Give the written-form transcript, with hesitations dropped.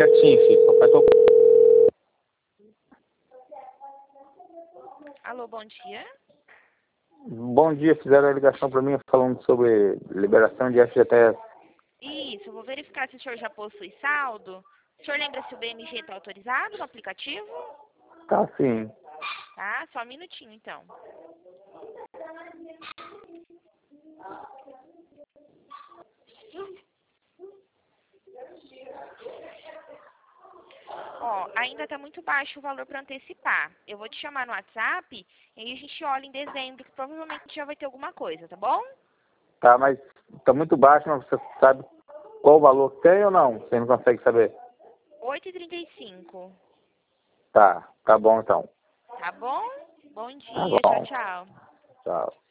quietinho, filho. Papai tô... Alô, bom dia. Bom dia, fizeram a ligação para mim falando sobre liberação de FGTS. Isso, eu vou verificar se o senhor já possui saldo. O senhor lembra se o BMG está autorizado no aplicativo? Tá sim. Tá, só um minutinho então. Ó, ainda tá muito baixo o valor para antecipar. Eu vou te chamar no WhatsApp e aí a gente olha em dezembro, que provavelmente já vai ter alguma coisa, tá bom? Tá, mas tá muito baixo, mas você sabe qual o valor que tem ou não? Você não consegue saber? 8h35. Tá bom então. Tá bom? Bom Tá dia, tchau, bom. tchau. Tchau.